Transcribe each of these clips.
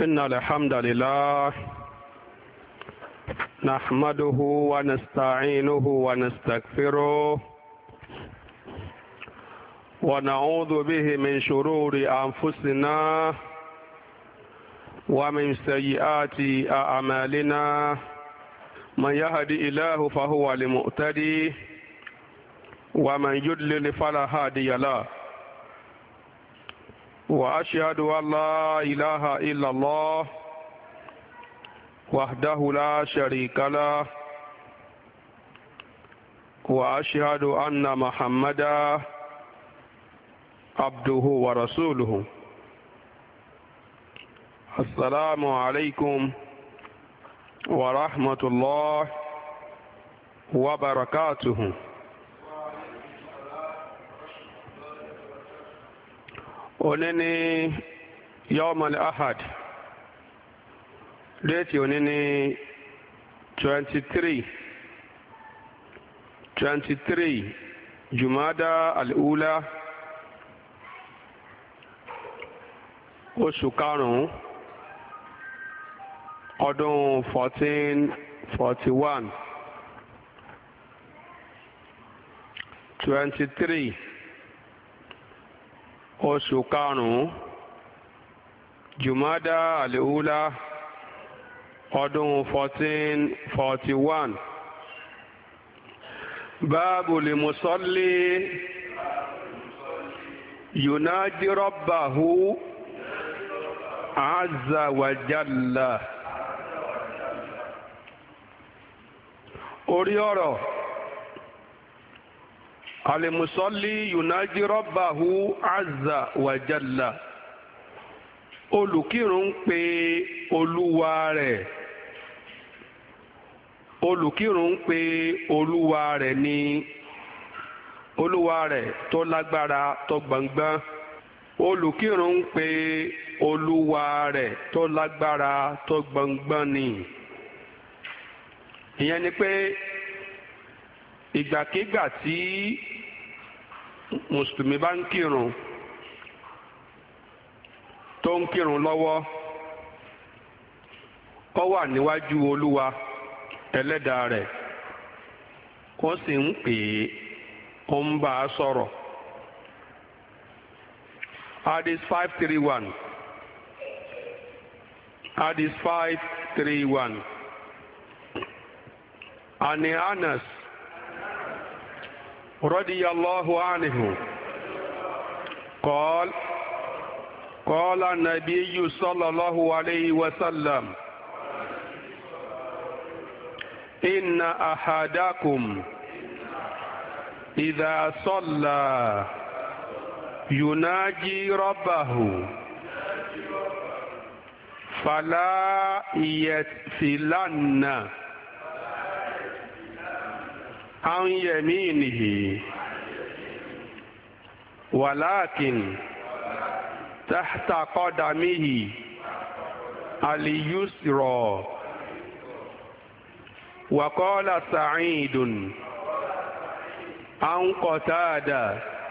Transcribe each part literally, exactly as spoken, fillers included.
إن الحمد لله نحمده ونستعينه ونستغفره ونعوذ به من شرور أنفسنا ومن سيئات أعمالنا من يهدي الله فهو المهتدي ومن يضلل فلا هادي له وأشهد أن لا إله إلا الله وحده لا شريك له وأشهد أن محمدا عبده ورسوله. السلام عليكم ورحمة الله وبركاته. Òní ni Yawm al-Ahad, déètì òní ni twenty three twenty three Jumada al-Ula, oṣù karùn-ún ọdún fourteen forty one twenty three oṣù karùn-ún Jumada al-Ula ọdún fourteen forty one. Báàbù lil musalli yunaji rabbahu azza wa jalla. Orí ọ̀rọ̀ alimusalli yunaji rabbahu azza wa jalla. Olùkírun ń pe olúwa rẹ̀ olùkírun ń pe olúwa rẹ̀ ní olúwa rẹ̀ tó lágbára tó gbọ̀ngbọ́n. Olùkírun ń pe olúwa rẹ̀ tó lágbára tó gbọ̀ngbọ́n ni. Ìyẹn ni pé ìgbàkigbà tí mùsùlùmí bá ń kírun tó ń kírun lọ́wọ́, ó wà níwájú olúwa ẹlẹ́dàá rẹ̀, ó sì ń pè é, ó ń bá a sọ̀rọ̀. Hadith five three one Hadith five three one Ani Anas radiyallahu anhu قال قال النبي صلى الله عليه وسلم إن أحدكم إذا صلى يناجي ربه فلا يتفلن عن يمينه ولكن تحت قدمه اليسرى. وقال سعيد عن قتادة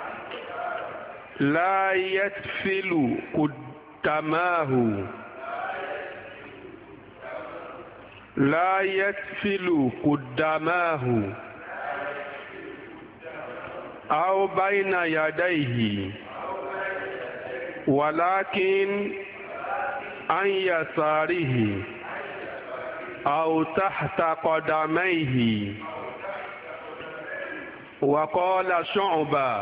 لا يتفل قدماه لا يتفل قدماه أو بين يديه ولكن عن يساره أو تحت قدميه. وقال شعبة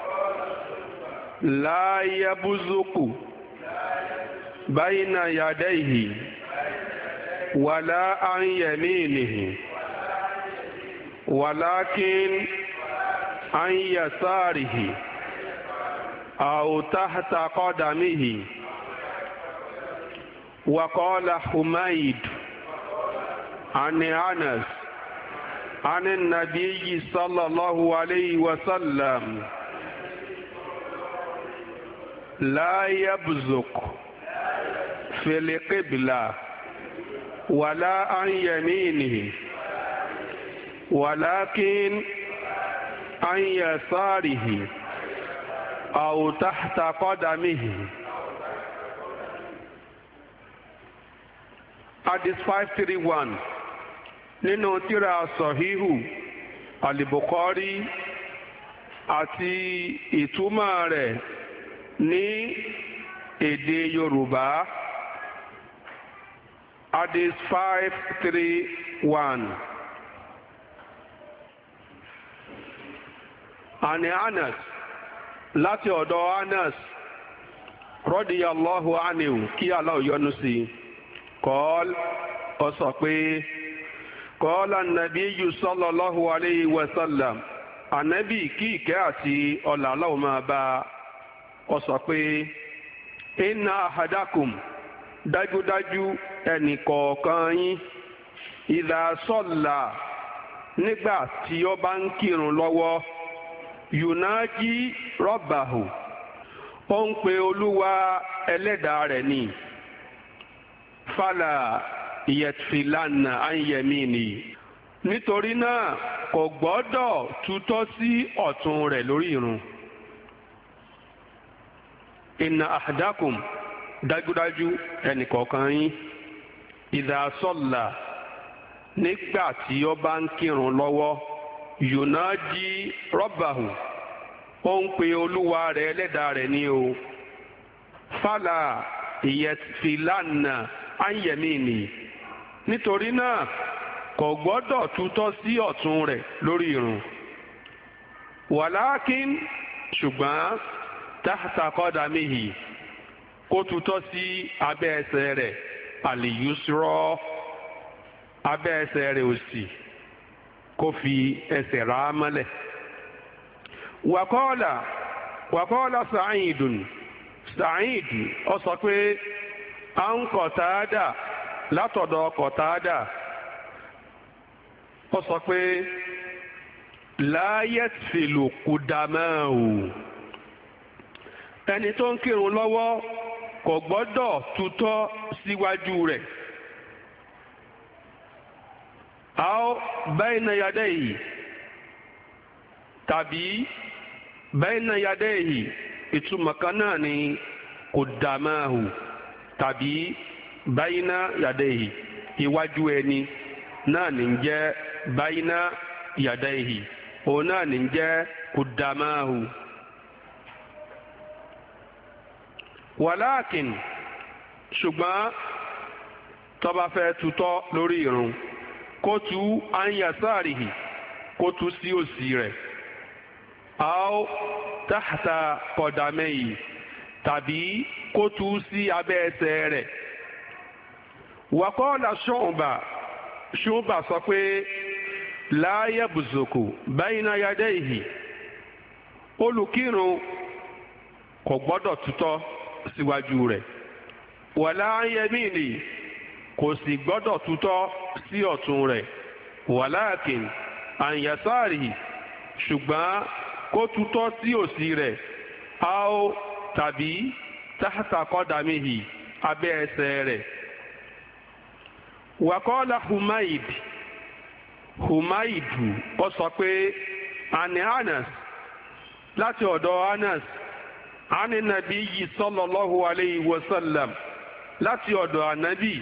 لا يبزق بين يديه ولا عن يمينه ولكن عن يساره أو تحت قدمه. وقال حميد عن أنس عن النبي صلى الله عليه وسلم لا يبزق في القبلة ولا عن يمينه ولكن عن يساره أو تحت قدمه. hadith five three one nínú tírà sọ̀híhù al-Bukhari àti ìtumọ̀ rẹ̀ ní èdè Yorùbá. Hadith five three one. Àní Anas láti ọ̀dọ̀ Anas radiyallahu anhu kí Allah yọ́nú sí kọ́l ó sọ pé kọ́l an-nabiyyu sallallahu alayhi wa sallam ànábì kí ìkẹ́ àti ọlá Allah máa bá ó sọ pé inna ahadakum dájúdájú ẹnì kọ̀ọ̀kan yín idha salla nígbà tí ó bá ń kírun lọ́wọ́ yunaji rabbahu ó ń pe olúwa ẹlẹ́dàá rẹ̀ ni fala yatfilanna an yamini nítorí náà kò gbọ́dọ̀ tutọ́ sí ọ̀tún rẹ̀ lórí irun. inna ahadakum dájúdájú ẹnìkọ̀ọ̀kan yín idha salla nígbà tí ó bá ń kírun lọ́wọ́ yunaji rabbahu ó ń pe olúwa rẹ̀ ẹlẹ́dàá rẹ̀ ní o fala yatfilanna an yamini nítorí náà kò gbọ́dọ̀ tutọ́ sí ọ̀tún rẹ̀ lórí irun. wàlákín ṣùgbọ́n tahta qadamihi kó tutọ́ sí abẹ́ ẹsẹ̀ rẹ̀ al-yusra abẹ́ ẹsẹ̀ rẹ̀ òsì kó fi ẹsẹ̀ rà á mọ́lẹ̀. wàkọ́ọ̀là wàkọ́ọ̀là Sa'idun Sa'id ó sọ pé à ń Qatada látọ̀dọ̀ Qatada ó sọ pé la yatfilu qudamahu ẹni tó ń kírun lọ́wọ́ kò gbọ́dọ̀ tutọ́ síwájú rẹ̀. aw bayna yadayhi tàbí bayna yadayhi ìtumọ̀ kan náà ni qudamahu tàbí bayna yadayhi iwájú ẹni náà ní jẹ́ bayna yadayhi òun náà ní jẹ́ qudamahu. wàláàkìn ṣùgbọ́n tó bá fẹ́ tutọ́ lórí irun kó tu an yasarihi kó tu sí òsì rẹ̀ aw tahta qadamayhi tàbí kó tu sí abẹ́ ẹsẹ̀ rẹ̀. waqala Shu'ba Shu'ba sọ pé la yabzuku bayna yadayhi olùkírun kò gbọ́dọ̀ tutọ́ síwájú rẹ̀ wàlá yẹmíìnì kò sì gbọ́dọ̀ tutọ́ sí ọ̀tún rẹ̀ wàláàkìn ànyàsáàrì ṣùgbọ́n kó tutọ́ sí òsì rẹ̀ áó tàbí tahta qadamihi abẹ́ ẹsẹ̀ rẹ̀. wàkọ́lá Humaid Humaidu ó sọ pé àní Anas láti ọ̀dọ̀ Anas àní nàbí yìí sallallahu alayhi wa sallam láti ọ̀dọ̀ ànábì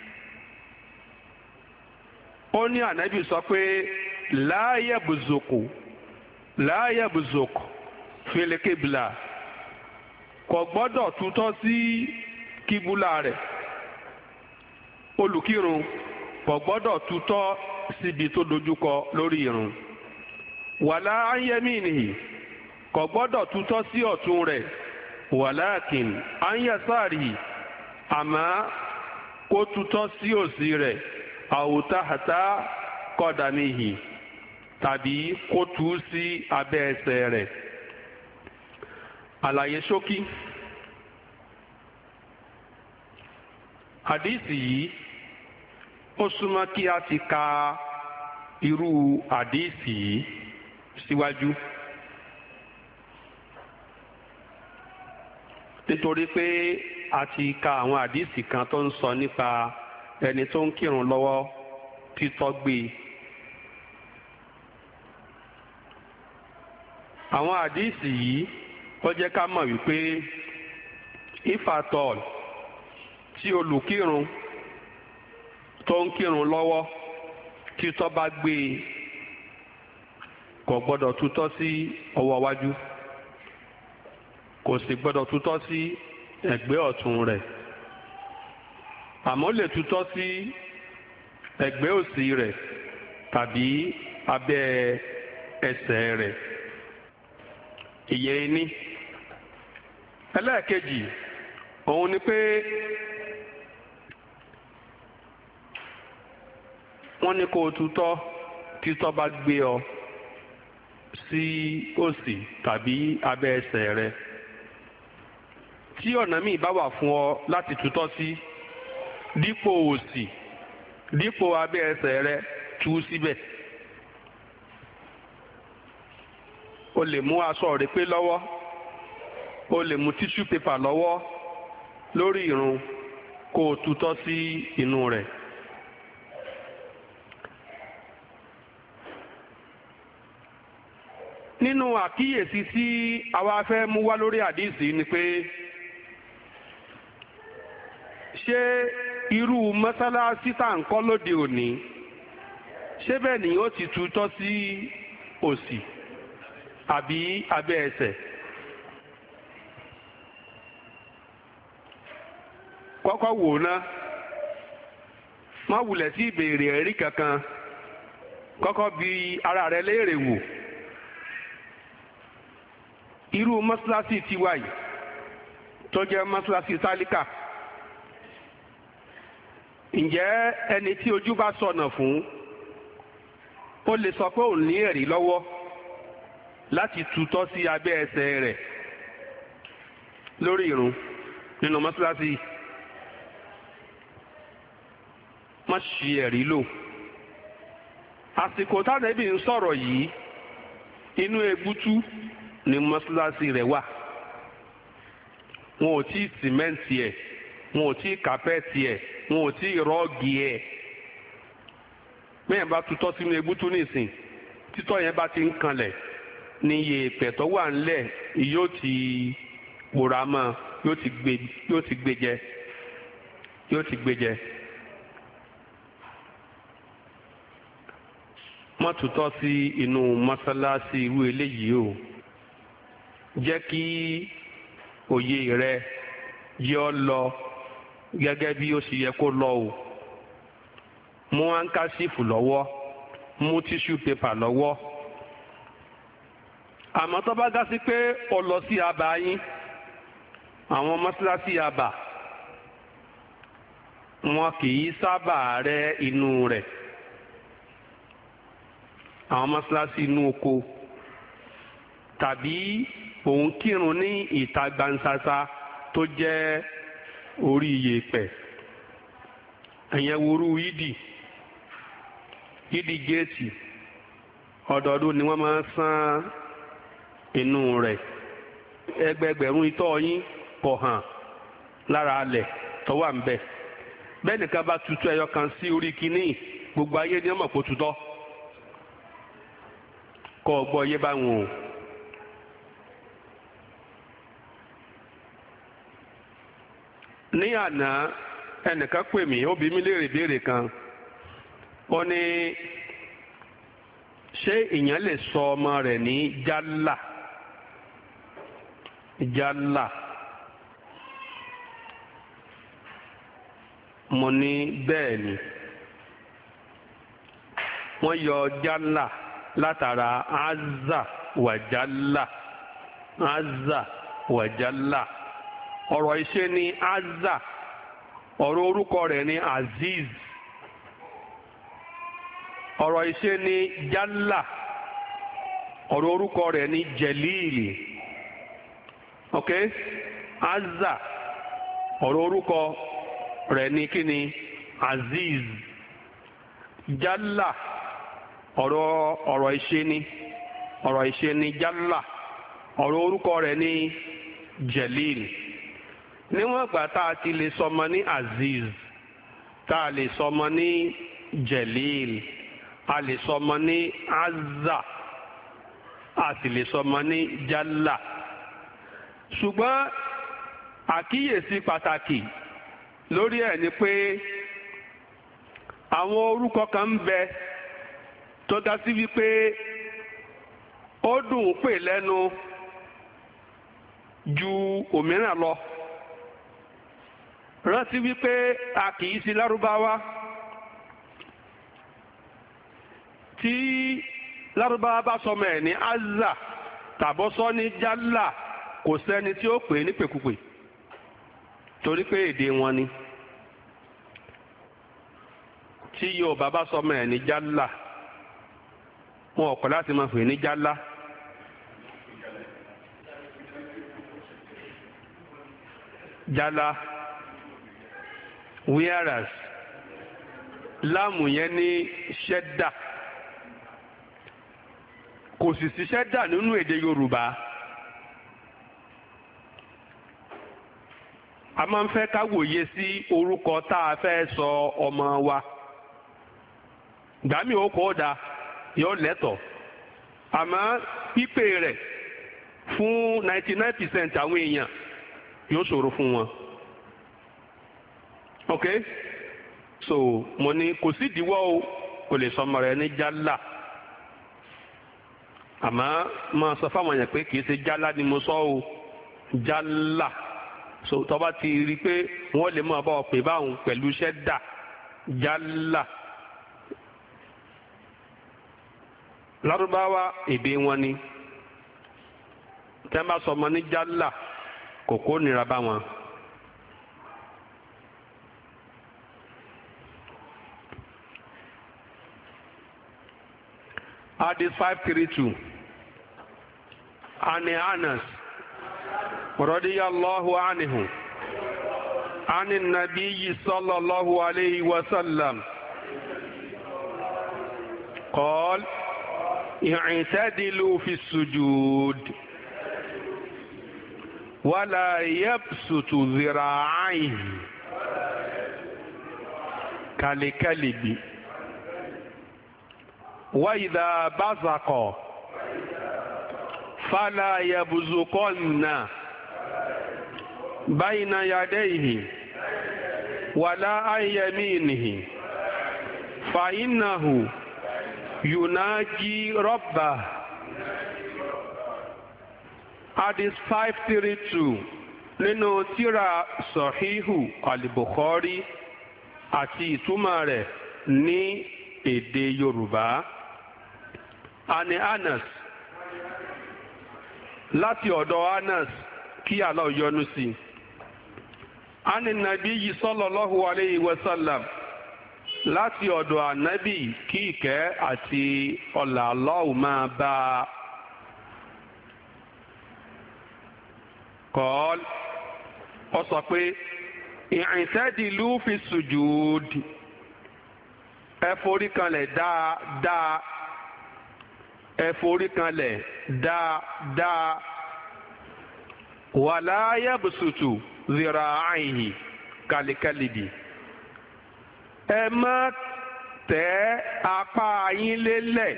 ó ní ànábì sọ pé la yabzuku la yabzuku fil qibla kò gbọ́dọ̀ tutọ́ sí kíbúlà rẹ̀ olùkírun kò gbọ́dọ̀ tutọ́ síbi tó dojúkọ lórí irun wàlá an yaminihi kò gbọ́dọ̀ tutọ́ sí ọ̀tún rẹ̀ wàláàkìn an yasarihi àmọ́ kó tutọ́ sí òsì rẹ̀ aw tahta qadamihi tàbí kó tu sí abẹ́ ẹsẹ̀ rẹ̀. àlàyé ṣókí hadisi yìí ó súnmọ́ kí a ti ka irú hadisi yìí síwájú. nítorí pé a ti ka àwọn àdíìsì kan tó ń sọ nípa ẹni tó ń kírun lọ́wọ́ títọ́ gbé. àwọn àdíìsì yìí ó jẹ́ ká mọ̀ wípé if at all tí olùkírun tó ń kírun lọ́wọ́ títọ́ bá gbé e kò gbọ́dọ̀ tutọ́ sí ọwọ́ iwájú kò sì gbọ́dọ̀ tutọ́ sí ẹ̀gbẹ́ ọ̀tún rẹ̀ àmọ́ lè tutọ́ sí ẹ̀gbẹ́ òsì rẹ̀ tàbí abẹ́ ẹsẹ̀ rẹ̀. ìyẹn ní. ẹlẹ́ẹ̀kejì òun ni pé wọ́n ní kó o tutọ́ títọ́ bá gbé ọ sí òsì tàbí abẹ́ ẹsẹ̀ rẹ. tí ọ̀nà míì bá wà fún ọ láti tutọ́ sí dípò òsì dípò abẹ́ ẹsẹ̀ rẹ tú síbẹ̀. o lè mú aṣọ rẹ pé lọ́wọ́ o lè mú tíṣú pépà lọ́wọ́ lórí ìrun kó o tutọ́ sí inú rẹ̀. nínú àkíyèsí tí àwa fẹ́ mú wá lórí àdìsí ni pé ṣé irú mọ́sálásí tá à ń kọ́ lóde òní ṣé bẹ́ẹ̀ ni ó ti tutọ́ sí òsì àbí abẹ́ ẹsẹ̀. kọ́kọ́ wò ná má wulẹ̀ sí ìbéèrè ẹ̀rí kankan kọ́kọ́ bi ara rẹ léèrè wò. irú mọ́sálásí tiwa yìí tó jẹ́ mọ́sálásí tálíkà ǹjẹ́ ẹni tí ojú bá sọnà fún ó lè sọ pé òun ní ẹ̀rí lọ́wọ́ láti tutọ́ sí abẹ́ ẹsẹ̀ rẹ̀ lórí ìrun nínú mọ́sálásí? má ṣì ẹ̀rí lò. àsìkò tánàbí ń sọ̀rọ̀ yìí inú egbútú ni mọ́sálásí rẹ̀ wà. wọn ò tí ì sìmẹ́ǹtì ẹ̀ wọn ò tí ì kápẹ́ẹ̀tì ẹ̀ wọn ò tí ì rọ́ọ̀gì ẹ̀. bẹ́ẹ̀ bá tutọ́ sínú egbútú nìsín títọ́ yẹn bá ti ń kanlẹ̀ ní iye ìpẹ̀tọ́ wà ńlẹ̀ yóò ti pòórá mọ́ yóò ti gbé yóò ti gbé jẹ yóò ti gbé jẹ. má tutọ́ sí inú mọ́sálásí irú eléyìí o. jẹ́ kí òye rẹ yẹ ọ lọ gẹ́gẹ́ bí ó sì yẹ kó lọ o. mú áńkásífù lọ́wọ́ mú tíṣù pépà lọ́wọ́. àmọ́ tó bá dá sí pé ó lọ sí abà yín àwọn mọ́sálásí abà wọn kì í sábà rẹ inú rẹ̀. àwọn mọ́sálásí inú oko tàbí òun kírun ní ìta gbansasa tó jẹ́ orí iyẹ̀pẹ̀. ẹ̀yẹn worú yídì yídì géètì ọdọọdún ni wọ́n máa ń sán inú rẹ̀. ẹgbẹgbẹ̀rún itọ́ yín kò hàn lára alẹ̀ tó wà ń bẹ̀. bẹ́ẹ̀ nìkan bá tutù ẹyọ kan sí orí kínní gbogbo ayé ni wọ́n mọ̀ kó tutọ́. kọ́ ọ gbọ́ yé báwọn o. ní àná ẹnìkan pè mí ó bi mí léèrè béèrè kan ó ní ṣé ìyẹn lè sọ ọmọ rẹ̀ ní jálà jálà mo ní bẹ́ẹ̀ ni wọ́n yọ jálà látara azza wàjálà azza wàjálà ọ̀rọ̀ iṣẹ́ ní azza ọ̀rọ̀ orúkọ rẹ̀ ní aziz ọ̀rọ̀ iṣẹ́ ní jálà ọ̀rọ̀ orúkọ rẹ̀ ní jẹ̀líìlì ok azza ọ̀rọ̀ orúkọ rẹ̀ ní kíni aziz jálà ọ̀rọ̀ ọ̀rọ̀ iṣẹ́ ní ọ̀rọ̀ iṣẹ́ ní jálà ọ̀rọ̀ orúkọ rẹ̀ ní jẹ̀líìlì. níwọ̀n ìgbà tá a ti lè sọmọ ní aziz tá a lè sọmọ ní jelil a lè sọmọ ní azza a sì lè sọmọ ní jalla. ṣùgbọ́n àkíyèsí pàtàkì lórí ẹ̀ ni pé àwọn orúkọ kan ń bẹ tó dá sí wípé ó dùn ún pè lẹ́nu ju òmíràn lọ. Rántí wípé a kì í sí lárúbáwá. Tí lárúbáwá bá sọmọ ẹ̀ ní azza tàbọ́sọ́ ní jálà kò sẹ́ni tí ó pè é ní pèkúpè torí pé èdè wọn ni. Tí Yorùbá bá sọmọ ẹ̀ ní jálà wọn ò kọ̀ láti máa pè é ní jálá. Jálá whereas láàmù yẹn ní ṣẹ́dà kò sì sí ṣẹ́dà nínú èdè Yorùbá. A máa ń fẹ́ ká wòye sí orúkọ tá a fẹ́ sọ ọmọ wa. Gbàmí ó kọ́ da yóò lẹ́tọ̀ àmọ́ pípé rẹ̀ fún ninety nine percent àwọn èèyàn yóò ṣòro fún wọn. Ok so mo ní kò sí ìdíwọ́ o kò lè sọmọ rẹ̀ ní jálá àmọ́ máa sọ fáwọn èèyàn pé kì í ṣe jálá ni mo sọ o jálá so tó bá ti rí i pé wọ́n lè máa bá ọ pè báwọn pẹ̀lú iṣẹ́ dà jálá. Lárúbáwá èdè wọn ni tẹ́ bá sọmọ ní jálá kò kó nira bá wọn. Hadith five thirty two Ani Anas radiyallahu anhu ani nabiyyi sallallahu alayhi wa sallam qala i'tadilu fi sujud wala yabsutu dhira'ayhi kalikalibi wa idha bazaqa fala yabzuqanna bayna yadayhi wala an yaminihi fa innahu yunaji rabbah. Hadith five thirty two nínú tírà Sọ̀híhù Al-Bukhari àti ìtumọ̀ rẹ̀ ní èdè Yorùbá. Ani Anas láti ọ̀dọ̀ Anas kí Allah yọ́nú sí. Ani Nabiyyi sallallahu alayhi wa sallam láti ọ̀dọ̀ ànábì kí ìkẹ́ àti ọlà Allah máa bá a. Kọ́l ọ sọ pé i'tadilu fi sujud ẹ forí kanlẹ̀ dáadáa ẹ forí kanlẹ̀ dáadáa wala yabsutu zira'ayhi kalikalibi ẹ má tẹ́ apá yín lélẹ̀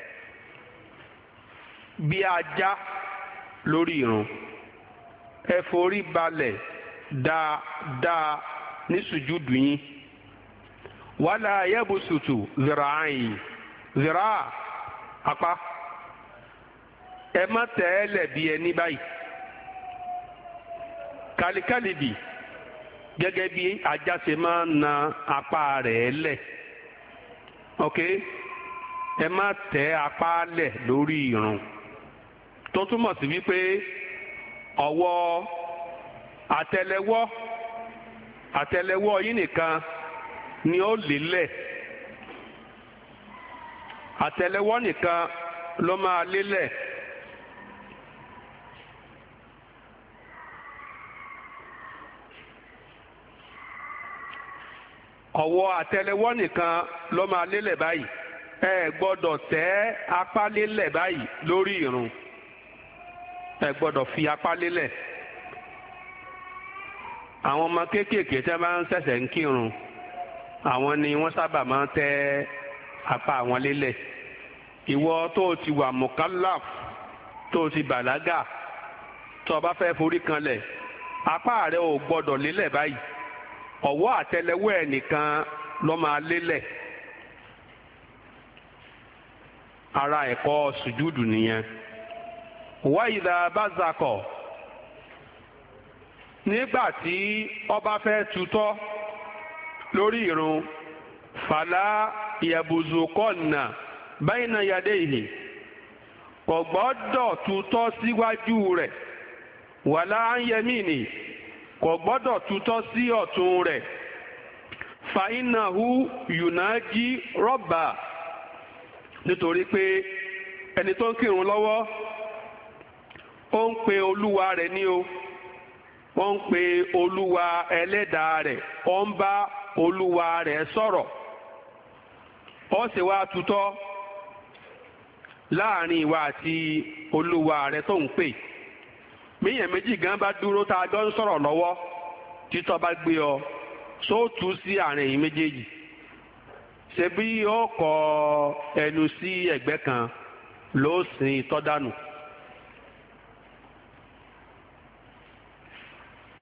bí ajá lórí irun ẹ forí balẹ̀ dáadáa ní sùjúdù yín wala yabsutu zira'ayhi zira apá ẹ má tẹ́ ẹ lẹ̀ bí ẹní báyìí kalikalibi gẹ́gẹ́ bí ajá ṣe máa ń na apá rẹ̀ lẹ̀ ok ẹ má tẹ́ apá lẹ̀ lórí irun tó túmọ̀ sí wípé ọwọ́ àtẹ́lẹwọ́ àtẹ́lẹwọ́ yín nìkan ni ó lélẹ̀ àtẹ́lẹwọ́ nìkan ló máa lélẹ̀. ọwọ́ àtẹ́lẹwọ́ nìkan ló máa lélẹ̀ báyìí ẹ gbọ́dọ̀ tẹ́ apá lélẹ̀ báyìí lórí irun ẹ gbọ́dọ̀ fi apá lélẹ̀. àwọn ọmọ kéékèèké tí wọ́n bá ń ṣẹ̀ṣẹ̀ ń kírun àwọn ni wọ́n sábà máa ń tẹ́ apá wọn lélẹ̀. ìwọ tó o ti wà mukallaf tó o ti bàlágà tó o bá fẹ́ forí kanlẹ̀ apá rẹ ò gbọ́dọ̀ lélẹ̀ báyìí ọwọ́ àtẹ́lẹwọ́ ẹ̀ nìkan ló máa lélẹ̀. ara ẹ̀kọ́ sùjúdù nìyẹn. wa idha bazakọ̀ nígbà tí ó bá fẹ́ tutọ́ lórí ìrun fàlà yabuzukọ̀nà bayna yadayhi kò gbọ́dọ̀ tutọ́ síwájú rẹ̀ wàlá an yamini kò gbọ́dọ̀ tutọ́ sí ọ̀tún rẹ̀ fa innahu yunaji rọ́bà nítorí pé ẹni tó ń kírun lọ́wọ́ ó ń pe olúwa rẹ̀ ní o ó ń pe olúwa ẹlẹ́dàá rẹ̀ ó ń bá olúwa rẹ̀ sọ̀rọ̀ ó sì wá tutọ́ láàrin ìwà àti olúwa rẹ̀ tó ń pè míyàn méjì gan bá dúró tá a jọ ń sọ̀rọ̀ lọ́wọ́ títọ́ bá gbé ọ sóòtú sí àárín ẹ̀yin méjèèjì ṣebí ó kọ ẹnu sí ẹ̀gbẹ́ kan ló sin tọ́ dànù.